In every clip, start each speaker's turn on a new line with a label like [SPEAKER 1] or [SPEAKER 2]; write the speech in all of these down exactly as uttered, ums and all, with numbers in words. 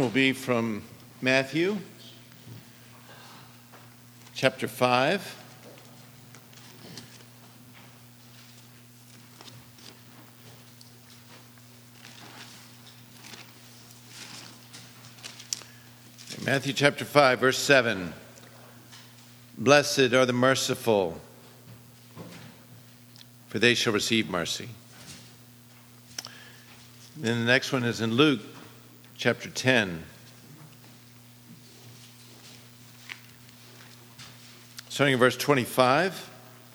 [SPEAKER 1] will be from Matthew chapter five. Matthew chapter five, verse seven. Blessed are the merciful, for they shall receive mercy. Then the next one is in Luke chapter ten. Starting in verse twenty-five.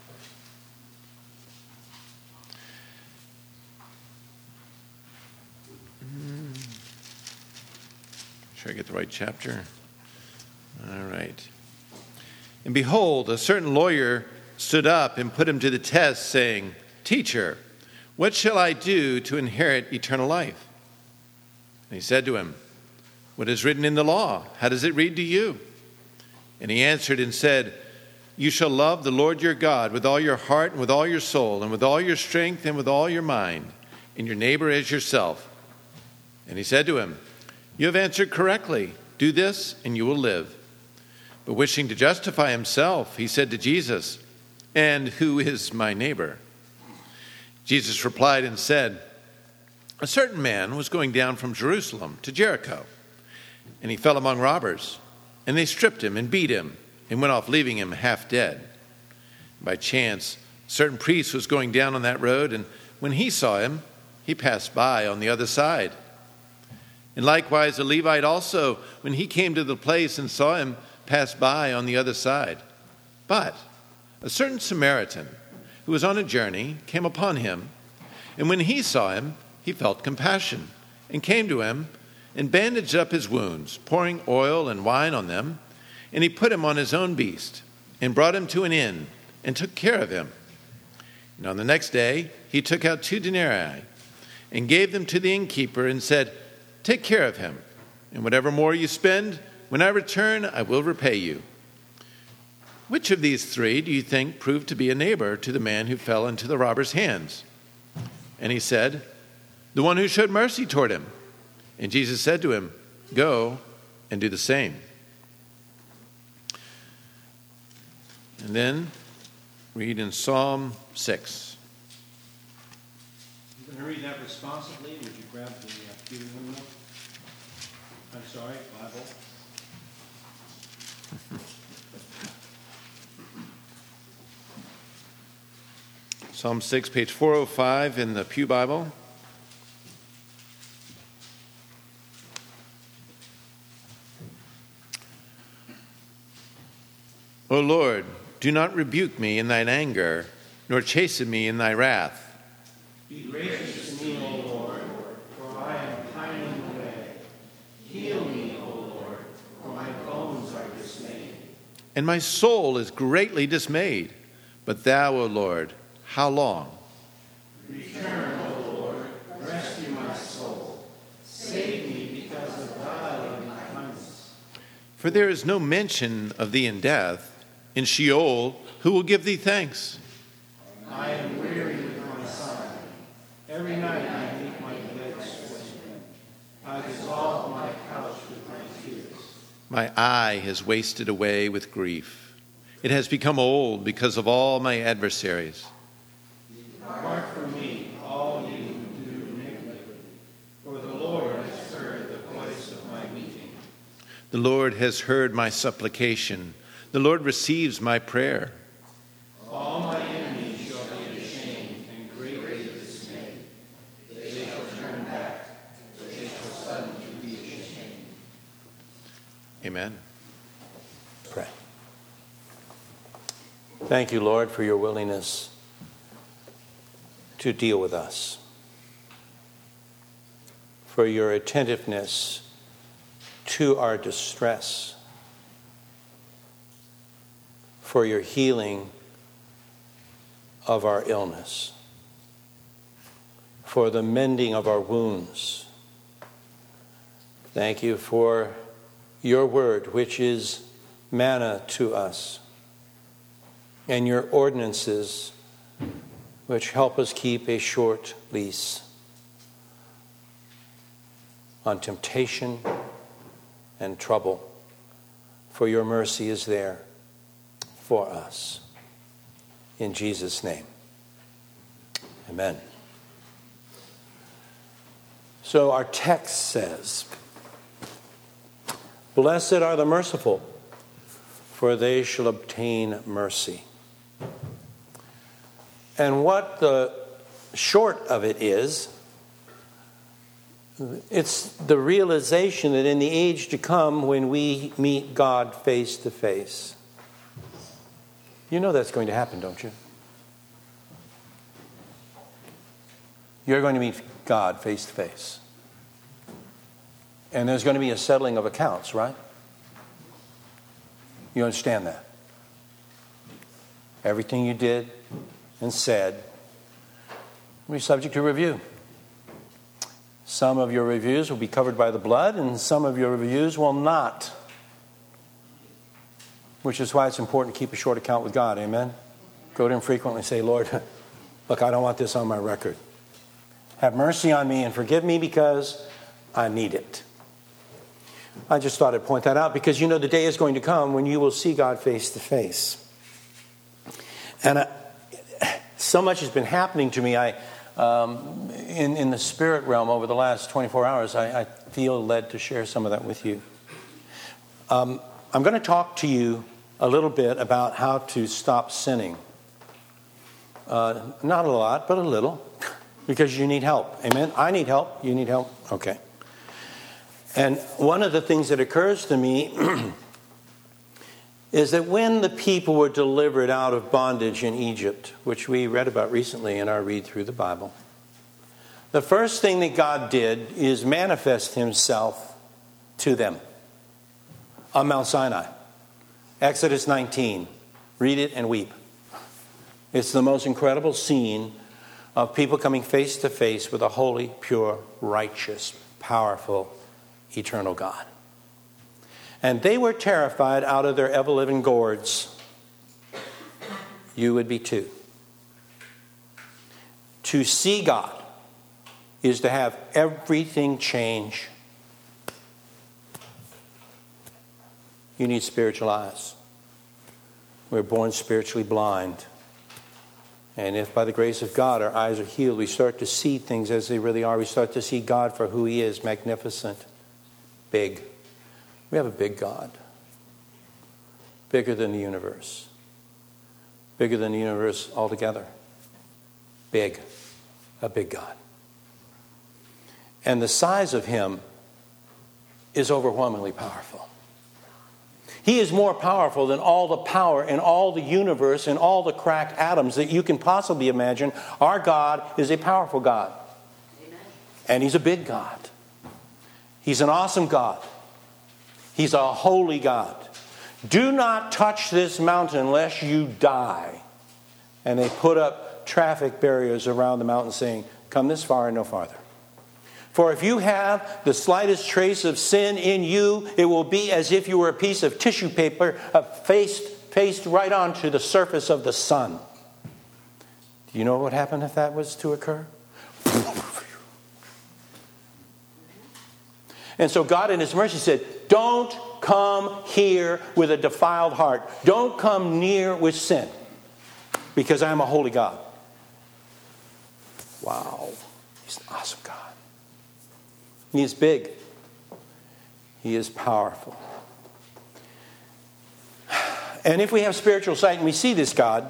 [SPEAKER 1] Make sure I get the right chapter. All right. And behold, a certain lawyer stood up and put him to the test, saying, Teacher, what shall I do to inherit eternal life? And he said to him, What is written in the law? How does it read to you? And he answered and said, You shall love the Lord your God with all your heart and with all your soul and with all your strength and with all your mind, and your neighbor as yourself. And he said to him, You have answered correctly. Do this, and you will live. But wishing to justify himself, he said to Jesus, And who is my neighbor? Jesus replied and said, A certain man was going down from Jerusalem to Jericho, and he fell among robbers, and they stripped him and beat him, and went off, leaving him half dead. By chance, a certain priest was going down on that road, and when he saw him, he passed by on the other side. And likewise, a Levite also, when he came to the place and saw him, passed by on the other side. But a certain Samaritan, who was on a journey, came upon him, and when he saw him, he felt compassion, and came to him, and bandaged up his wounds, pouring oil and wine on them, and he put him on his own beast, and brought him to an inn, and took care of him. And on the next day, he took out two denarii, and gave them to the innkeeper, and said, Take care of him, and whatever more you spend, when I return, I will repay you. Which of these three do you think proved to be a neighbor to the man who fell into the robber's hands? And he said, The one who showed mercy toward him. And Jesus said to him, Go and do the same. And then read in Psalm six.
[SPEAKER 2] You're going to read that responsibly. Would you grab the uh, computer window? I'm sorry, Bible.
[SPEAKER 1] Psalm six, page four oh five in the Pew Bible. O Lord, do not rebuke me in thine anger, nor chasten me in thy wrath.
[SPEAKER 2] Be gracious to me, O Lord, for I am pining away. Heal me, O Lord, for my bones are dismayed.
[SPEAKER 1] And my soul is greatly dismayed. But thou, O Lord, how long?
[SPEAKER 2] Return, O Lord, rescue my soul. Save me because of thy loving kindness.
[SPEAKER 1] For there is no mention of thee in death. In Sheol, who will give thee thanks?
[SPEAKER 2] I am weary with my sighing. Every night I make my bed sweat. I dissolve my couch with my tears.
[SPEAKER 1] My eye has wasted away with grief. It has become old because of all my adversaries.
[SPEAKER 2] Depart from me, all you who do iniquity, for the Lord has heard the voice of my weeping.
[SPEAKER 1] The Lord has heard my supplication. The Lord receives my prayer.
[SPEAKER 2] All my enemies shall be ashamed and greatly dismayed. They shall turn back, they shall suddenly be ashamed.
[SPEAKER 1] Amen.
[SPEAKER 3] Pray. Thank you, Lord, for your willingness to deal with us, for your attentiveness to our distress, for your healing of our illness, for the mending of our wounds. Thank you for your word, which is manna to us, and your ordinances, which help us keep a short lease on temptation and trouble, for your mercy is there for us. In Jesus' name, amen. So our text says, "Blessed are the merciful, for they shall obtain mercy." And what the short of it is, it's the realization that in the age to come, when we meet God face to face, you know that's going to happen, don't you? You're going to meet God face to face. And there's going to be a settling of accounts, right? You understand that? Everything you did and said will be subject to review. Some of your reviews will be covered by the blood, and some of your reviews will not. Which is why it's important to keep a short account with God, amen? Go to Him frequently and say, "Lord, look, I don't want this on my record. Have mercy on me and forgive me because I need it." I just thought I'd point that out because you know the day is going to come when you will see God face to face. And I, so much has been happening to me. I, um, in, in the spirit realm over the last twenty-four hours, I, I feel led to share some of that with you. Um, I'm going to talk to you a little bit about how to stop sinning. Uh, not a lot, but a little, because you need help. Amen? I need help. You need help? Okay. And one of the things that occurs to me is that when the people were delivered out of bondage in Egypt, which we read about recently in our read through the Bible, the first thing that God did is manifest Himself to them on Mount Sinai. Exodus nineteen. Read it and weep. It's the most incredible scene of people coming face to face with a holy, pure, righteous, powerful, eternal God. And they were terrified out of their ever-living gourds. You would be too. To see God is to have everything change. You need spiritual eyes. We're born spiritually blind. And if by the grace of God our eyes are healed, we start to see things as they really are. We start to see God for who He is, magnificent, big. We have a big God. Bigger than the universe. Bigger than the universe altogether. Big. A big God. And the size of Him is overwhelmingly powerful. He is more powerful than all the power in all the universe and all the cracked atoms that you can possibly imagine. Our God is a powerful God. Amen. And He's a big God. He's an awesome God. He's a holy God. Do not touch this mountain lest you die. And they put up traffic barriers around the mountain saying, "Come this far and no farther. For if you have the slightest trace of sin in you, it will be as if you were a piece of tissue paper uh, faced, faced right onto the surface of the sun." Do you know what would happen if that was to occur? And so God in His mercy said, "Don't come here with a defiled heart. Don't come near with sin, because I am a holy God." Wow. He's an awesome God. He is big. He is powerful. And if we have spiritual sight and we see this God,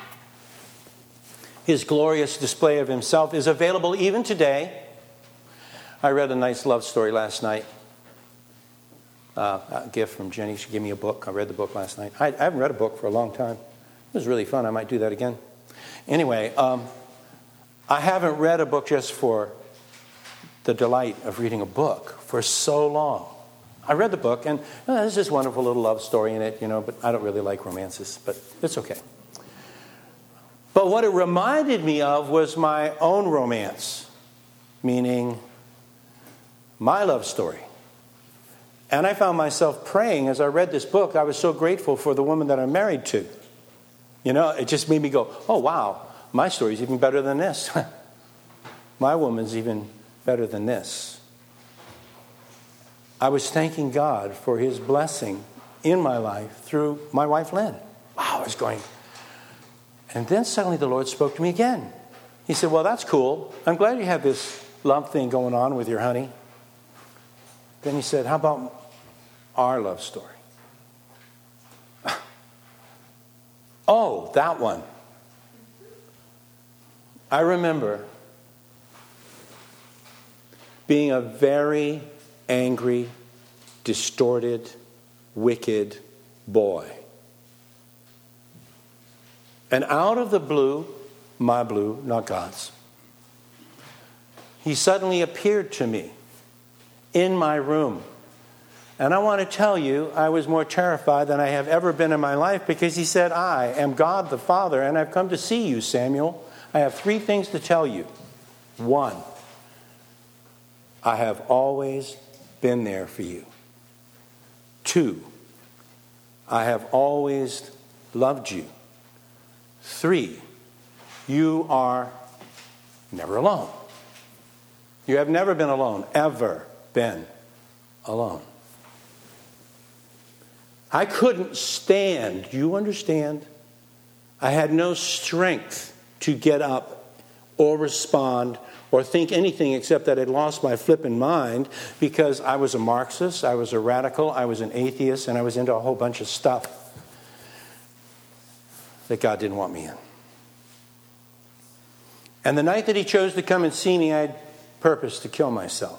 [SPEAKER 3] His glorious display of Himself is available even today. I read a nice love story last night. Uh, a gift from Jenny. She gave me a book. I read the book last night. I, I haven't read a book for a long time. It was really fun. I might do that again. Anyway, um, I haven't read a book just for the delight of reading a book for so long. I read the book, and uh, there's this wonderful little love story in it, you know, but I don't really like romances, but it's okay. But what it reminded me of was my own romance, meaning my love story. And I found myself praying as I read this book. I was so grateful for the woman that I'm married to. You know, it just made me go, "Oh, wow, my story's even better than this. My woman's even better than this." I was thanking God for his blessing in my life through my wife, Lynn. Wow, I was going. And then suddenly the Lord spoke to me again. He said, well, that's cool. I'm glad you have this love thing going on with your honey. Then he said, how about our love story? Oh, that one. I remember being a very angry, distorted, wicked boy. And out of the blue, my blue, not God's, he suddenly appeared to me in my room. And I want to tell you, I was more terrified than I have ever been in my life, because he said, I am God the Father, and I've come to see you, Samuel. I have three things to tell you. One, I have always been there for you. Two, I have always loved you. Three, you are never alone. You have never been alone, ever been alone. I couldn't stand, do you understand? I had no strength to get up or respond or think anything except that I'd lost my flippin' mind, because I was a Marxist, I was a radical, I was an atheist, and I was into a whole bunch of stuff that God didn't want me in. And the night that he chose to come and see me, I had purposed to kill myself.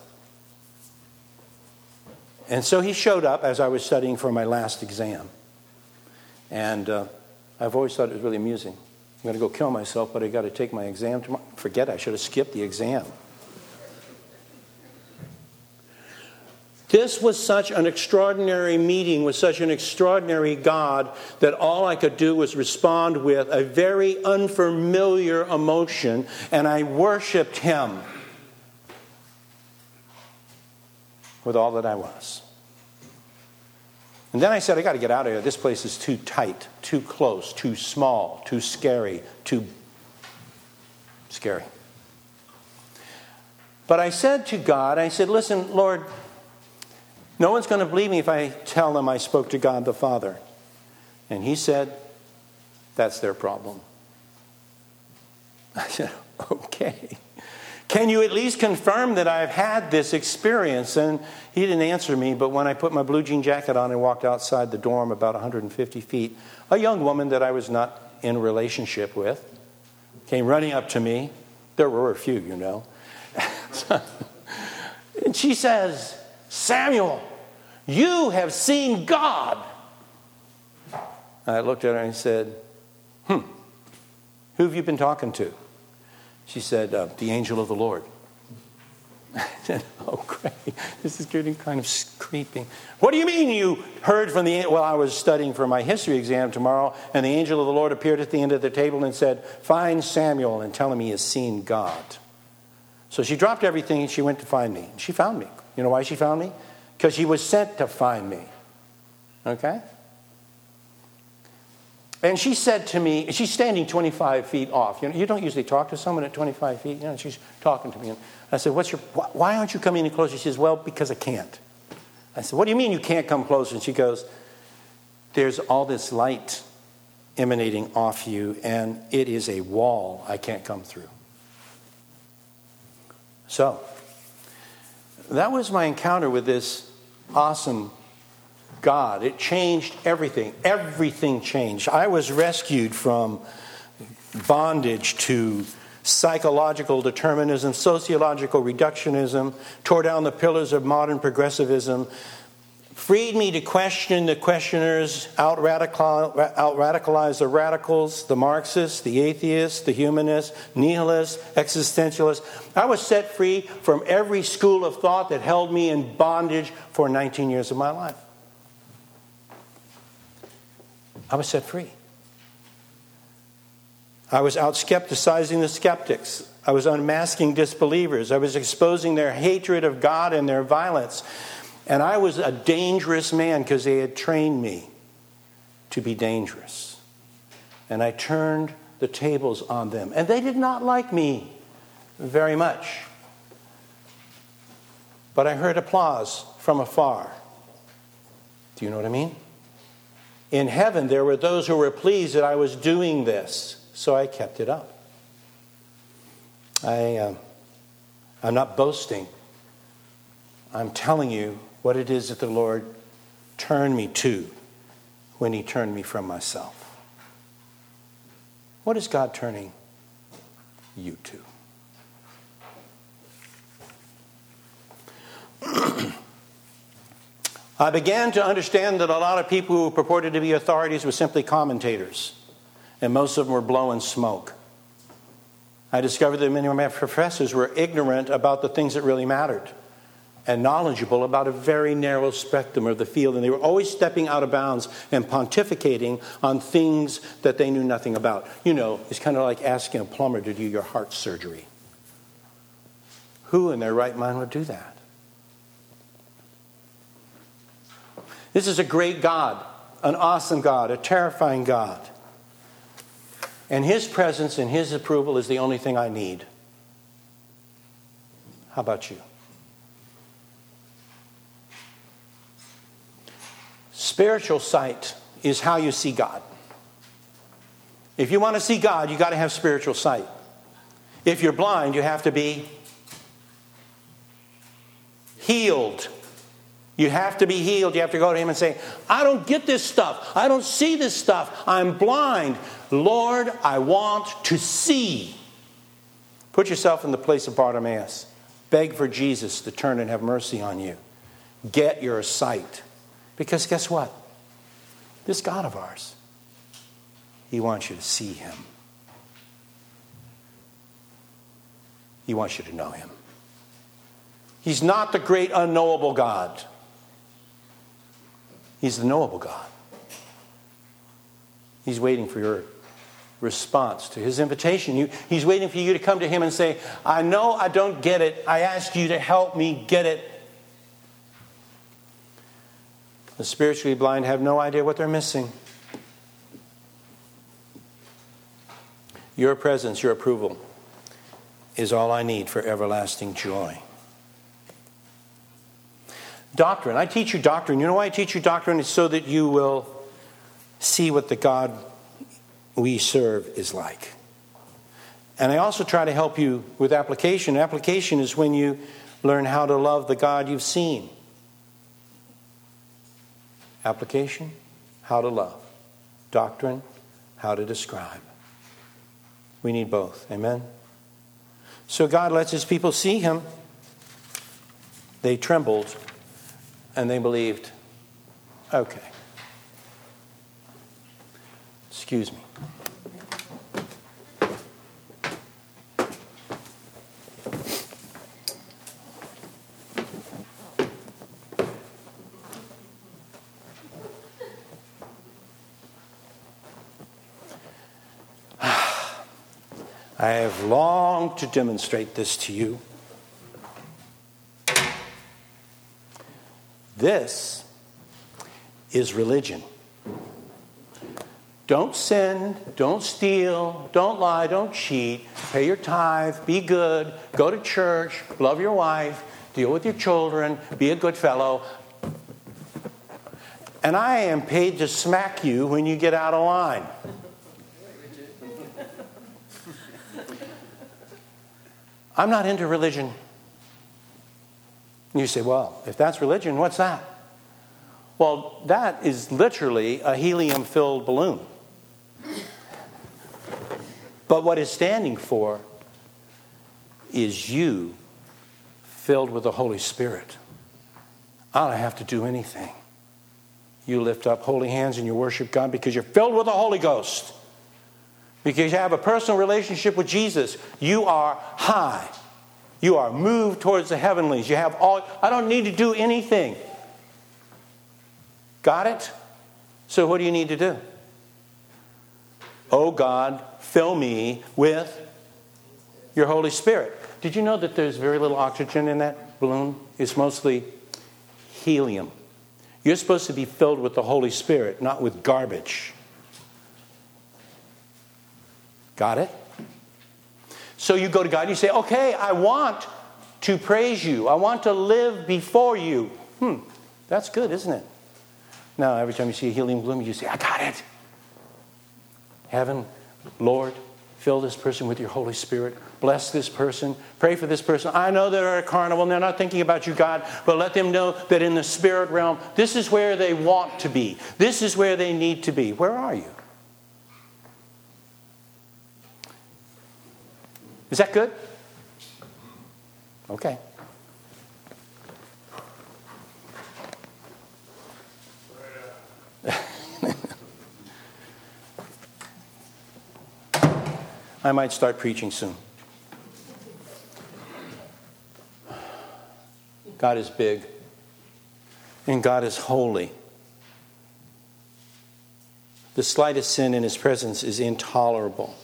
[SPEAKER 3] And so he showed up as I was studying for my last exam. And uh, I've always thought it was really amusing. I'm going to go kill myself, but I got to take my exam tomorrow. Forget it, I should have skipped the exam. This was such an extraordinary meeting with such an extraordinary God that all I could do was respond with a very unfamiliar emotion, and I worshiped him with all that I was. And then I said, I got to get out of here. This place is too tight, too close, too small, too scary, too scary. But I said to God, I said, listen, Lord, no one's going to believe me if I tell them I spoke to God the Father. And he said, that's their problem. I said, okay. Can you at least confirm that I've had this experience? And he didn't answer me, but when I put my blue jean jacket on and walked outside the dorm about one hundred fifty feet, a young woman that I was not in a relationship with came running up to me. There were a few, you know. And she says, Samuel, you have seen God. I looked at her and said, hmm, who have you been talking to? She said, uh, the angel of the Lord. I said, oh, great. This is getting kind of creepy. What do you mean you heard from the angel? Well, I was studying for my history exam tomorrow, and the angel of the Lord appeared at the end of the table and said, find Samuel and tell him he has seen God. So she dropped everything and she went to find me. She found me. You know why she found me? Because she was sent to find me. Okay? And she said to me, she's standing twenty-five feet off. You know, you don't usually talk to someone at twenty-five feet. You know, she's talking to me. And I said, "What's your? Why aren't you coming any closer?" She says, "Well, because I can't." I said, "What do you mean you can't come closer?" And she goes, "There's all this light emanating off you, and it is a wall I can't come through." So that was my encounter with this awesome God. It changed everything. Everything changed. I was rescued from bondage to psychological determinism, sociological reductionism, tore down the pillars of modern progressivism, freed me to question the questioners, out-radical, out-radicalize the radicals, the Marxists, the atheists, the humanists, nihilists, existentialists. I was set free from every school of thought that held me in bondage for nineteen years of my life. I was set free. I was out-skepticizing the skeptics. I was unmasking disbelievers. I was exposing their hatred of God and their violence. And I was a dangerous man because they had trained me to be dangerous. And I turned the tables on them. And they did not like me very much. but I heard applause from afar. Do you know what I mean? In heaven, there were those who were pleased that I was doing this, so I kept it up. I, uh, I'm not boasting. I'm telling you what it is that the Lord turned me to when he turned me from myself. What is God turning you to? I began to understand that a lot of people who purported to be authorities were simply commentators, and most of them were blowing smoke. I discovered that many of my professors were ignorant about the things that really mattered and knowledgeable about a very narrow spectrum of the field, and they were always stepping out of bounds and pontificating on things that they knew nothing about. You know, it's kind of like asking a plumber to do your heart surgery. Who in their right mind would do that? This is a great God, an awesome God, a terrifying God. And his presence and his approval is the only thing I need. How about you? Spiritual sight is how you see God. If you want to see God, you've got to have spiritual sight. If you're blind, you have to be healed. You have to be healed. You have to go to him and say, I don't get this stuff. I don't see this stuff. I'm blind. Lord, I want to see. Put yourself in the place of Bartimaeus. Beg for Jesus to turn and have mercy on you. Get your sight. Because guess what? This God of ours, he wants you to see him. He wants you to know him. He's not the great unknowable God. He's the knowable God. He's waiting for your response to his invitation. You, he's waiting for you to come to him and say, I know I don't get it. I ask you to help me get it. The spiritually blind have no idea what they're missing. Your presence, your approval is all I need for everlasting joy. Doctrine. I teach you doctrine. You know why I teach you doctrine? It's so that you will see what the God we serve is like. And I also try to help you with application. Application is when you learn how to love the God you've seen. Application, how to love. Doctrine, how to describe. We need both. Amen? So God lets his people see him. They trembled and they believed. Okay. Excuse me. I have longed to demonstrate this to you. This is religion. Don't sin, don't steal, don't lie, don't cheat, pay your tithe, be good, go to church, love your wife, deal with your children, be a good fellow. And I am paid to smack you when you get out of line. I'm not into religion. And you say, well, if that's religion, what's that? Well, that is literally a helium-filled balloon. But what it's standing for is you filled with the Holy Spirit. I don't have to do anything. You lift up holy hands and you worship God because you're filled with the Holy Ghost. Because you have a personal relationship with Jesus. You are high. You are moved towards the heavenlies. You have all. I don't need to do anything. Got it? So what do you need to do? Oh God, fill me with your Holy Spirit. Did you know that there's very little oxygen in that balloon? It's mostly helium. You're supposed to be filled with the Holy Spirit, not with garbage. Got it? So you go to God and you say, okay, I want to praise you. I want to live before you. Hmm, that's good, isn't it? Now, every time you see a helium balloon, you say, I got it. Heaven, Lord, fill this person with your Holy Spirit. Bless this person. Pray for this person. I know they're at a carnival and they're not thinking about you, God, but let them know that in the spirit realm, this is where they want to be. This is where they need to be. Where are you? Is that good? Okay. I might start preaching soon. God is big, and God is holy. The slightest sin in His presence is intolerable.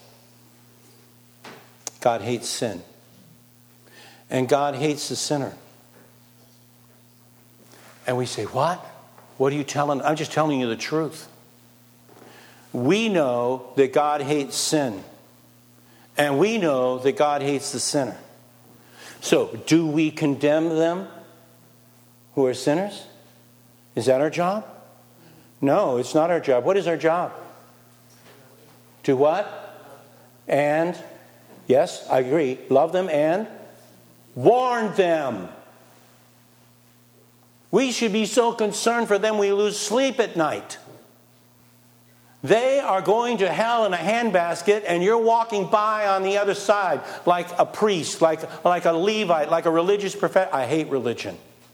[SPEAKER 3] God hates sin, and God hates the sinner. And we say, what? What are you telling? I'm just telling you the truth. We know that God hates sin. And we know that God hates the sinner. So, do we condemn them who are sinners? Is that our job? No, it's not our job. What is our job? To what? And, yes, I agree, love them and warn them. We should be so concerned for them we lose sleep at night. They are going to hell in a handbasket, and you're walking by on the other side like a priest, like, like a Levite, like a religious professor. I hate religion.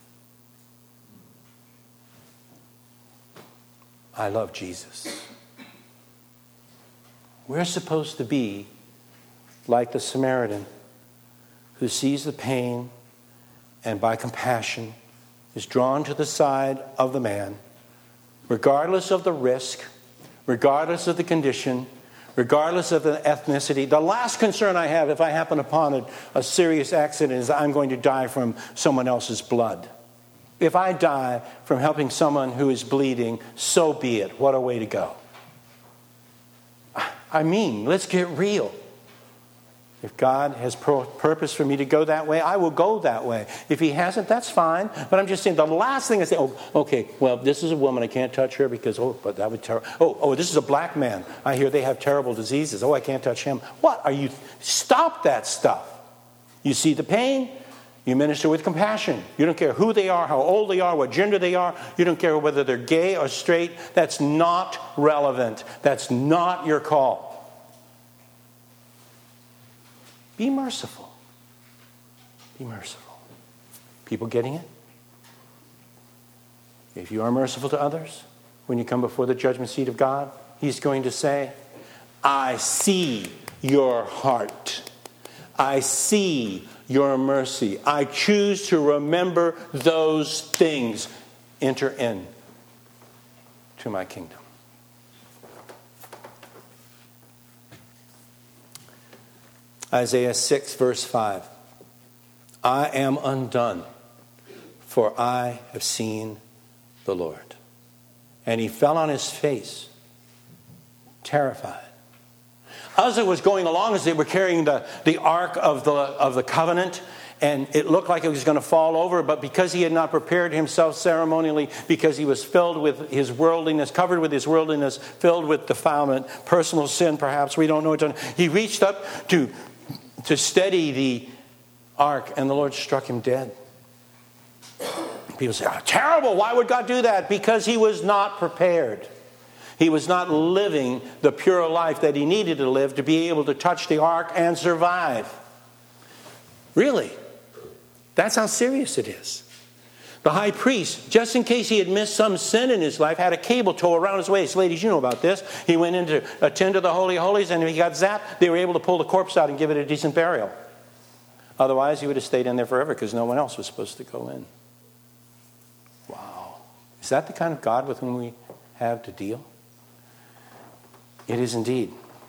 [SPEAKER 3] I love Jesus. We're supposed to be like the Samaritan who sees the pain and by compassion is drawn to the side of the man, regardless of the risk, regardless of the condition, regardless of the ethnicity. The last concern I have if I happen upon a, a serious accident is I'm going to die from someone else's blood. If I die from helping someone who is bleeding, so be it. What a way to go. I mean, let's get real. If God has purpose for me to go that way, I will go that way. If He hasn't, that's fine. But I'm just saying, the last thing I say, oh, okay, well, this is a woman, I can't touch her because, oh, but that would ter- oh, oh, this is a black man. I hear they have terrible diseases. Oh, I can't touch him. What are you? Stop that stuff. You see the pain, you minister with compassion. You don't care who they are, how old they are, what gender they are. You don't care whether they're gay or straight. That's not relevant. That's not your call. Be merciful. Be merciful. People getting it? If you are merciful to others, when you come before the judgment seat of God, He's going to say, I see your heart. I see your mercy. I choose to remember those things. Enter in to my kingdom. Isaiah six, verse five. I am undone, for I have seen the Lord. And he fell on his face, terrified. As it was going along, as they were carrying the, the ark of the, of the covenant, and it looked like it was going to fall over, but because he had not prepared himself ceremonially, because he was filled with his worldliness, covered with his worldliness, filled with defilement, personal sin perhaps, we don't know. He reached up to to steady the ark, and the Lord struck him dead. People say, oh, terrible, why would God do that? Because he was not prepared. He was not living the pure life that he needed to live to be able to touch the ark and survive. Really? That's how serious it is. The high priest, just in case he had missed some sin in his life, had a cable tow around his waist. Ladies, you know about this. He went in to attend to the Holy of Holies, and if he got zapped, they were able to pull the corpse out and give it a decent burial. Otherwise, he would have stayed in there forever because no one else was supposed to go in. Wow. Is that the kind of God with whom we have to deal? It is indeed.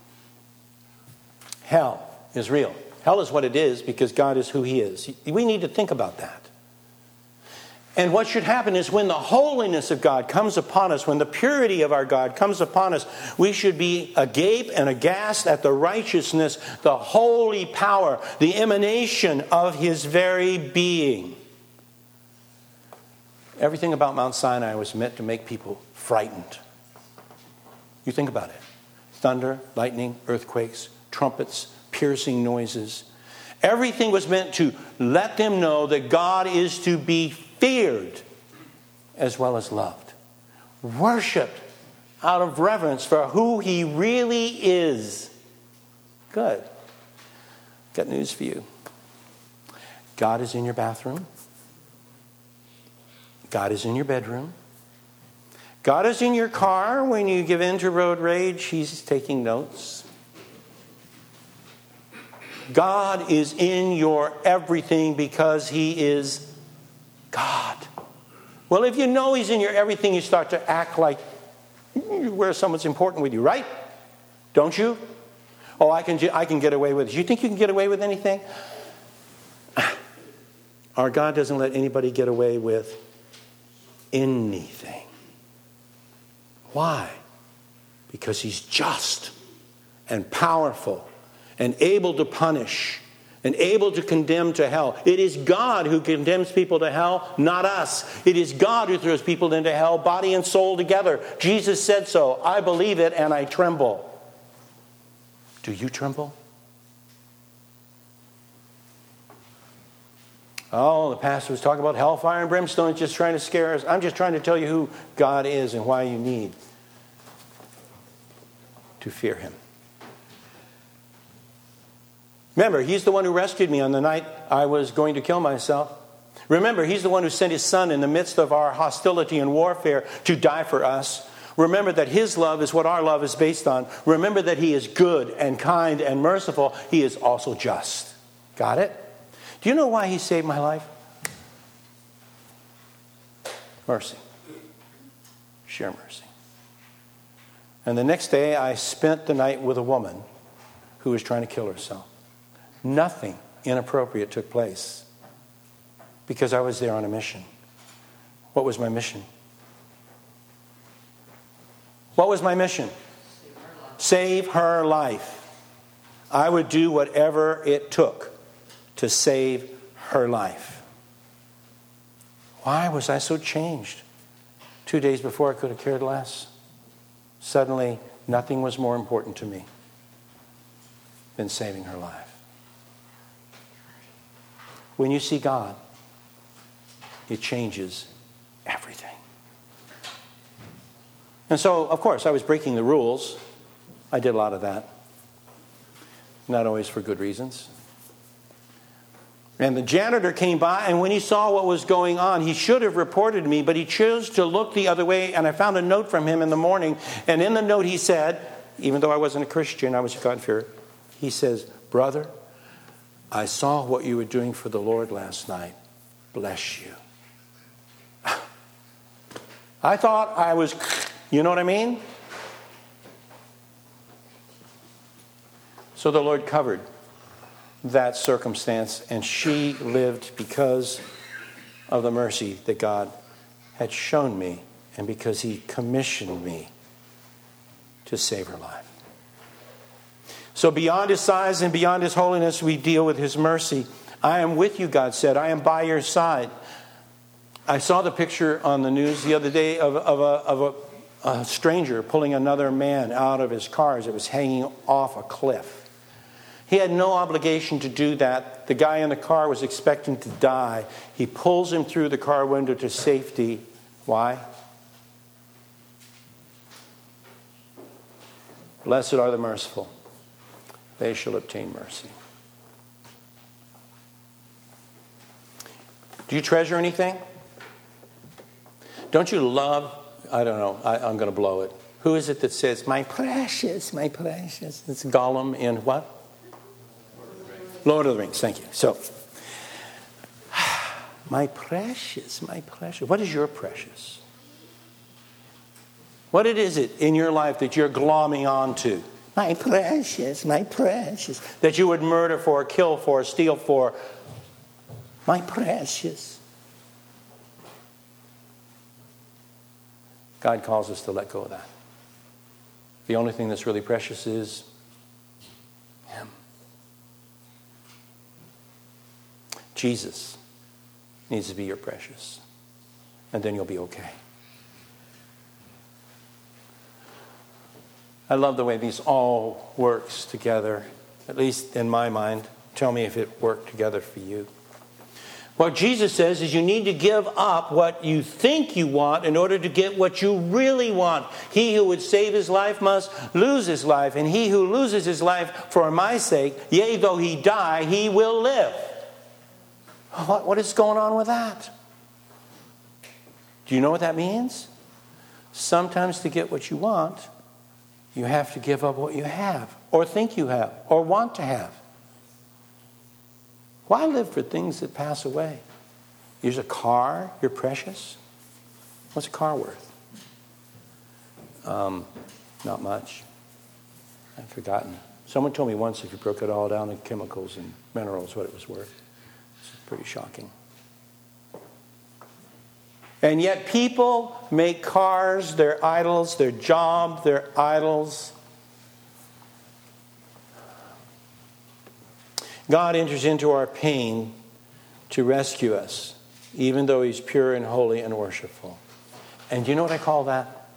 [SPEAKER 3] Hell is real. Hell is what it is because God is who He is. We need to think about that. And what should happen is when the holiness of God comes upon us, when the purity of our God comes upon us, we should be agape and aghast at the righteousness, the holy power, the emanation of His very being. Everything about Mount Sinai was meant to make people frightened. You think about it. Thunder, lightning, earthquakes, trumpets, piercing noises. Everything was meant to let them know that God is to be feared as well as loved. Worshipped out of reverence for who He really is. Good. Got news for you. God is in your bathroom. God is in your bedroom. God is in your car when you give in to road rage. He's taking notes. God is in your everything because He is God. Well, if you know He's in your everything, you start to act like where someone's important with you, right? Don't you? Oh, I can, I can get away with it. You think you can get away with anything? Our God doesn't let anybody get away with anything. Why? Because He's just and powerful and able to punish and able to condemn to hell. It is God who condemns people to hell, not us. It is God who throws people into hell, body and soul together. Jesus said so. I believe it and I tremble. Do you tremble? Oh, the pastor was talking about hellfire and brimstone, just trying to scare us. I'm just trying to tell you who God is and why you need to fear Him. Remember, He's the one who rescued me on the night I was going to kill myself. Remember, He's the one who sent His Son in the midst of our hostility and warfare to die for us. Remember that His love is what our love is based on. Remember that He is good and kind and merciful. He is also just. Got it? Do you know why He saved my life? Mercy. Sheer mercy. And the next day I spent the night with a woman who was trying to kill herself. Nothing inappropriate took place because I was there on a mission. What was my mission? What was my mission? Save her life. I would do whatever it took to save her life. Why was I so changed? Two days before I could have cared less. Suddenly, nothing was more important to me than saving her life. When you see God, it changes everything. And so, of course, I was breaking the rules. I did a lot of that. Not always for good reasons. And the janitor came by, and when he saw what was going on, he should have reported me, but he chose to look the other way, and I found a note from him in the morning. And in the note he said, even though I wasn't a Christian, I was a God-fearer, he says, "Brother, I saw what you were doing for the Lord last night. Bless you." I thought I was, you know what I mean? So the Lord covered that circumstance, and she lived because of the mercy that God had shown me and because He commissioned me to save her life. So beyond His size and beyond His holiness, we deal with His mercy. I am with you, God said. I am by your side. I saw the picture on the news the other day of, of, a, of a, a stranger pulling another man out of his car as it was hanging off a cliff. He had no obligation to do that. The guy in the car was expecting to die. He pulls him through the car window to safety. Why? Blessed are the merciful. They shall obtain mercy. Do you treasure anything? Don't you love, I don't know, I, I'm going to blow it. Who is it that says, "My precious, my precious"? It's Gollum in what? Lord of the Rings, thank you. So, my precious, my precious. What is your precious? What is it in your life that you're glomming onto? My precious, my precious. That you would murder for, kill for, steal for. My precious. God calls us to let go of that. The only thing that's really precious is Him. Jesus needs to be your precious. And then you'll be okay. I love the way these all works together, at least in my mind. Tell me if it worked together for you. What Jesus says is you need to give up what you think you want in order to get what you really want. He who would save his life must lose his life. And he who loses his life for my sake, yea, though he die, he will live. What, what is going on with that? Do you know what that means? Sometimes to get what you want, you have to give up what you have, or think you have, or want to have. Why live for things that pass away? Use a car, you're precious. What's a car worth? Um, not much. I've forgotten. Someone told me once if you broke it all down in chemicals and minerals, what it was worth. It's pretty shocking. And yet people make cars their idols, their job their idols. God enters into our pain to rescue us, even though He's pure and holy and worshipful. And do you know what I call that?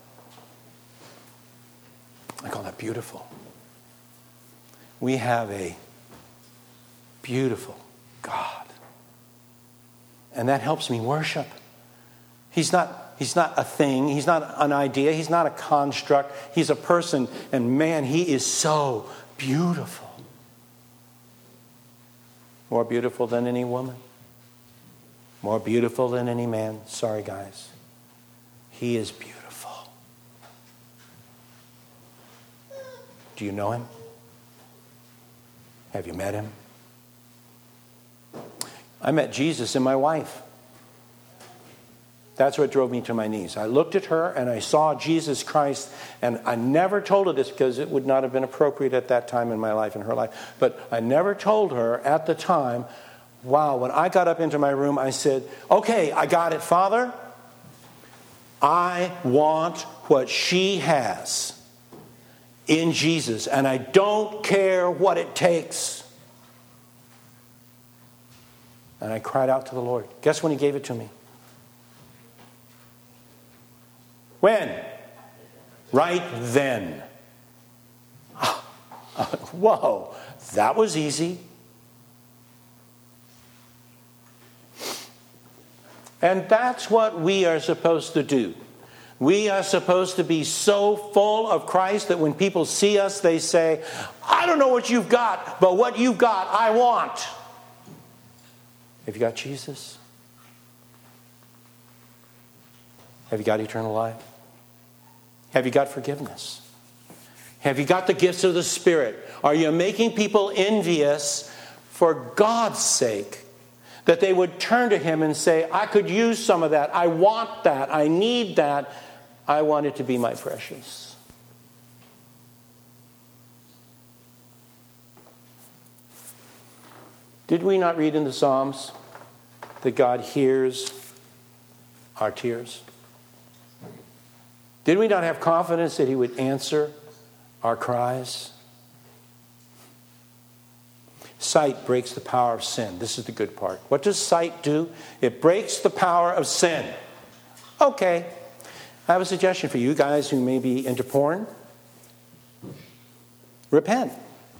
[SPEAKER 3] I call that beautiful. We have a beautiful God. And that helps me worship. He's not, he's not a thing. He's not an idea. He's not a construct. He's a person. And man, He is so beautiful. More beautiful than any woman. More beautiful than any man. Sorry, guys. He is beautiful. Do you know Him? Have you met Him? I met Jesus in my wife. That's what drove me to my knees. I looked at her and I saw Jesus Christ, and I never told her this because it would not have been appropriate at that time in my life, in her life. But I never told her at the time, wow, when I got up into my room, I said, okay, I got it, Father. I want what she has in Jesus, and I don't care what it takes. And I cried out to the Lord. Guess when He gave it to me? When? Right then. Whoa, that was easy. And that's what we are supposed to do. We are supposed to be so full of Christ that when people see us, they say, I don't know what you've got, but what you've got, I want. Have you got Jesus? Have you got eternal life? Have you got forgiveness? Have you got the gifts of the Spirit? Are you making people envious for God's sake? That they would turn to Him and say, I could use some of that. I want that. I need that. I want it to be my precious. Did we not read in the Psalms that God hears our tears? Did we not have confidence that He would answer our cries? Sight breaks the power of sin. This is the good part. What does sight do? It breaks the power of sin. Okay. I have a suggestion for you guys who may be into porn. Repent.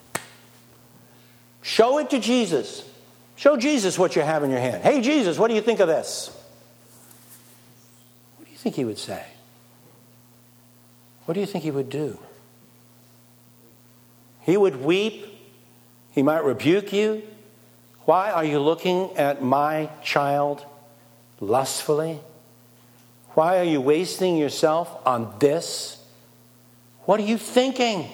[SPEAKER 3] Show it to Jesus. Show Jesus what you have in your hand. Hey, Jesus, what do you think of this? What do you think He would say? What do you think He would do? He would weep. He might rebuke you. Why are you looking at my child lustfully? Why are you wasting yourself on this? What are you thinking?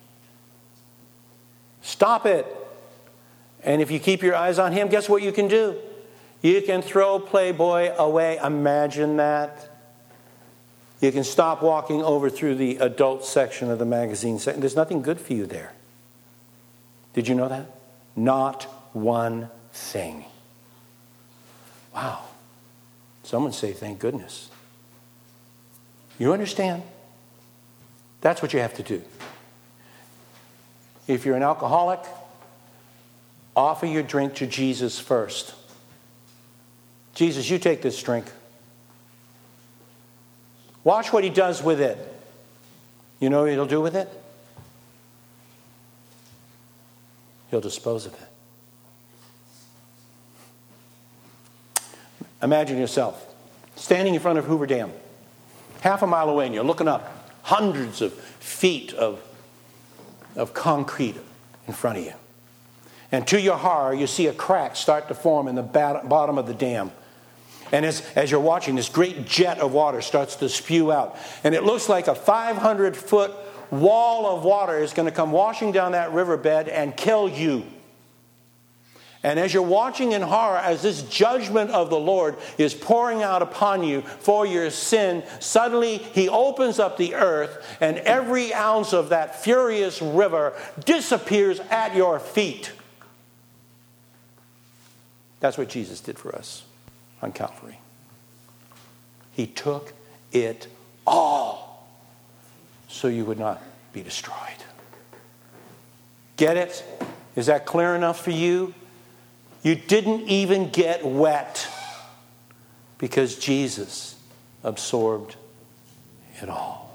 [SPEAKER 3] Stop it. And if you keep your eyes on Him, guess what you can do? You can throw Playboy away. Imagine that. You can stop walking over through the adult section of the magazine section. There's nothing good for you there. Did you know that? Not one thing. Wow. Someone say, thank goodness. You understand? That's what you have to do. If you're an alcoholic, offer your drink to Jesus first. Jesus, you take this drink. Watch what he does with it. You know what he'll do with it? He'll dispose of it. Imagine yourself standing in front of Hoover Dam, half a mile away, and you're looking up, hundreds of feet of, of concrete in front of you. And to your horror, you see a crack start to form in the bat- bottom of the dam. And as, as you're watching, this great jet of water starts to spew out. And it looks like a five hundred foot wall of water is going to come washing down that riverbed and kill you. And as you're watching in horror, as this judgment of the Lord is pouring out upon you for your sin, suddenly he opens up the earth and every ounce of that furious river disappears at your feet. That's what Jesus did for us on Calvary. He took it all so you would not be destroyed. Get it? Is that clear enough for you? You didn't even get wet because Jesus absorbed it all.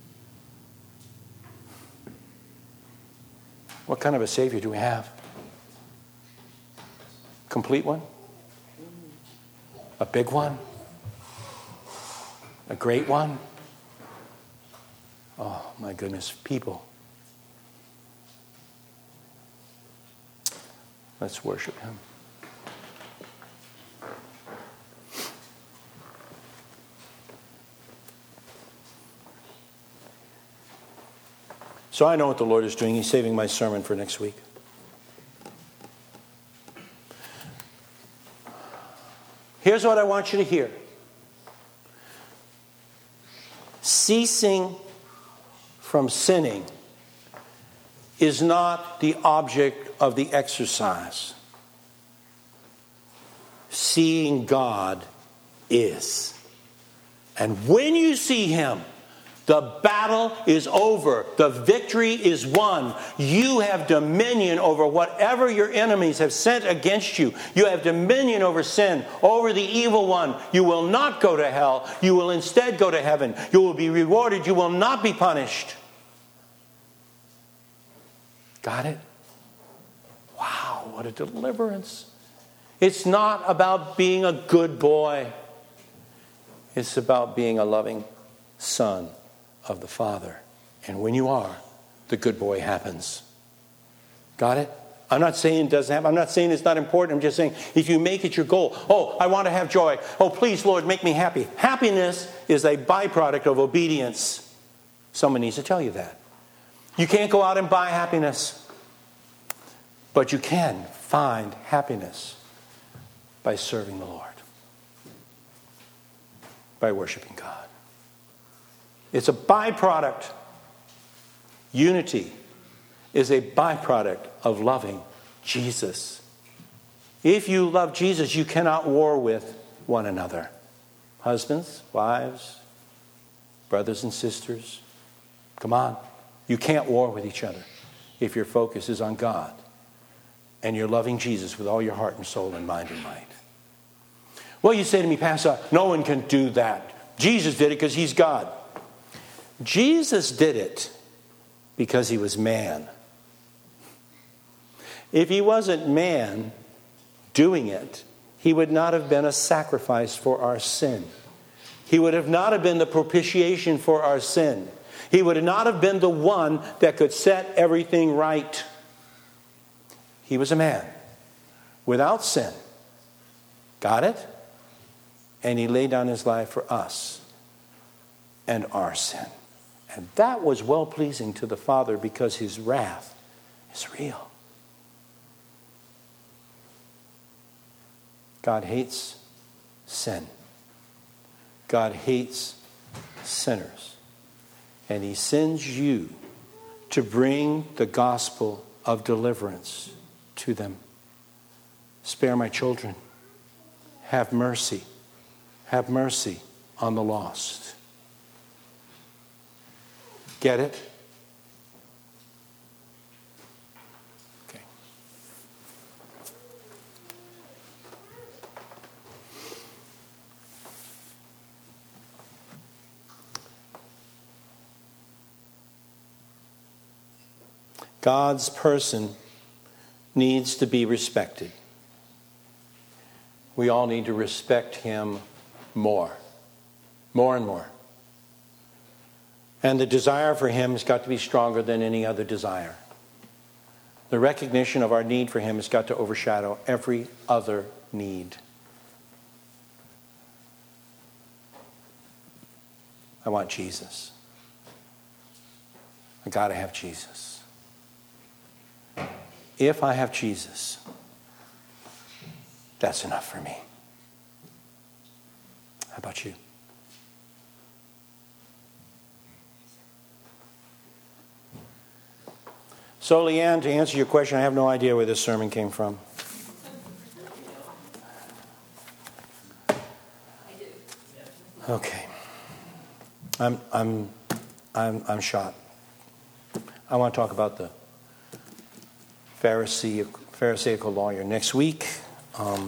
[SPEAKER 3] What kind of a Savior do we have? Complete one? A big one? A great one? Oh, my goodness, people. Let's worship him. So I know what the Lord is doing. He's saving my sermon for next week. Here's what I want you to hear. Ceasing from sinning is not the object of the exercise. Seeing God is. And when you see him, the battle is over. The victory is won. You have dominion over whatever your enemies have sent against you. You have dominion over sin, over the evil one. You will not go to hell. You will instead go to heaven. You will be rewarded. You will not be punished. Got it? Wow, what a deliverance. It's not about being a good boy. It's about being a loving son of the Father. And when you are, the good boy happens. Got it? I'm not saying it doesn't happen. I'm not saying it's not important. I'm just saying if you make it your goal, oh, I want to have joy. Oh, please, Lord, make me happy. Happiness is a byproduct of obedience. Someone needs to tell you that. You can't go out and buy happiness. But you can find happiness by serving the Lord. By worshiping God. It's a byproduct. Unity is a byproduct of loving Jesus. If you love Jesus, you cannot war with one another. Husbands, wives, brothers and sisters, come on. You can't war with each other if your focus is on God and you're loving Jesus with all your heart and soul and mind and might. Well, you say to me, Pastor, no one can do that. Jesus did it because he's God. Jesus did it because he was man. If he wasn't man doing it, he would not have been a sacrifice for our sin. He would have not have been the propitiation for our sin. He would not have been the one that could set everything right. He was a man without sin. Got it? And he laid down his life for us and our sin. And that was well-pleasing to the Father because his wrath is real. God hates sin. God hates sinners. And he sends you to bring the gospel of deliverance to them. Spare my children. Have mercy. Have mercy on the lost. Get it? Okay. God's person needs to be respected. We all need to respect him more. More and more. And the desire for him has got to be stronger than any other desire. The recognition of our need for him has got to overshadow every other need. I want Jesus. I got to have Jesus. If I have Jesus, that's enough for me. How about you? So, Leanne, to answer your question, I have no idea where this sermon came from.
[SPEAKER 4] I do.
[SPEAKER 3] Okay. I'm I'm I'm I'm shocked. I want to talk about the Pharisee, Pharisaical lawyer next week. Um,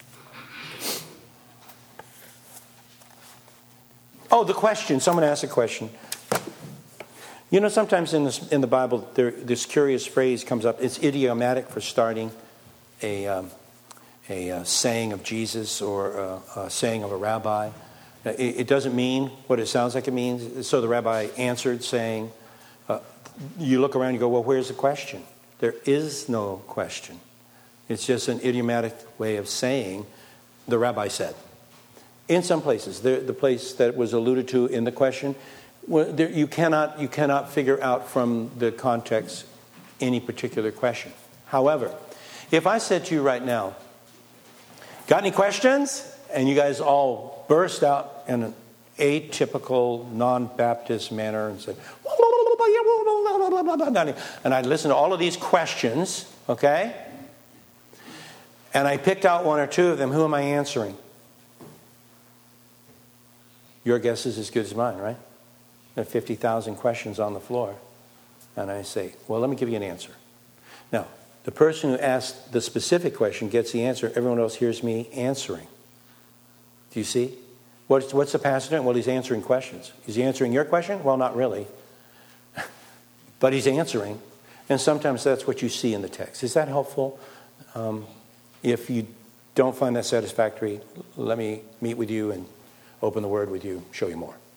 [SPEAKER 3] oh, the question. Someone asked a question. You know, sometimes in this, in the Bible, there, this curious phrase comes up. It's idiomatic for starting a, um, a uh, saying of Jesus or a, a saying of a rabbi. It, it doesn't mean what it sounds like it means. So the rabbi answered saying, uh, you look around and you go, well, where's the question? There is no question. It's just an idiomatic way of saying, the rabbi said. In some places, the, the place that was alluded to in the question, well, there, you cannot you cannot figure out from the context any particular question. However, if I said to you right now, got any questions? And you guys all burst out in an atypical, non-Baptist manner and said, and I listened to all of these questions, okay? And I picked out one or two of them. Who am I answering? Your guess is as good as mine, right? There are fifty thousand questions on the floor. And I say, well, let me give you an answer. Now, the person who asked the specific question gets the answer. Everyone else hears me answering. Do you see? What's, what's the pastor doing? Well, he's answering questions. Is he answering your question? Well, not really. But he's answering. And sometimes that's what you see in the text. Is that helpful? Um, if you don't find that satisfactory, let me meet with you and open the Word with you, show you more.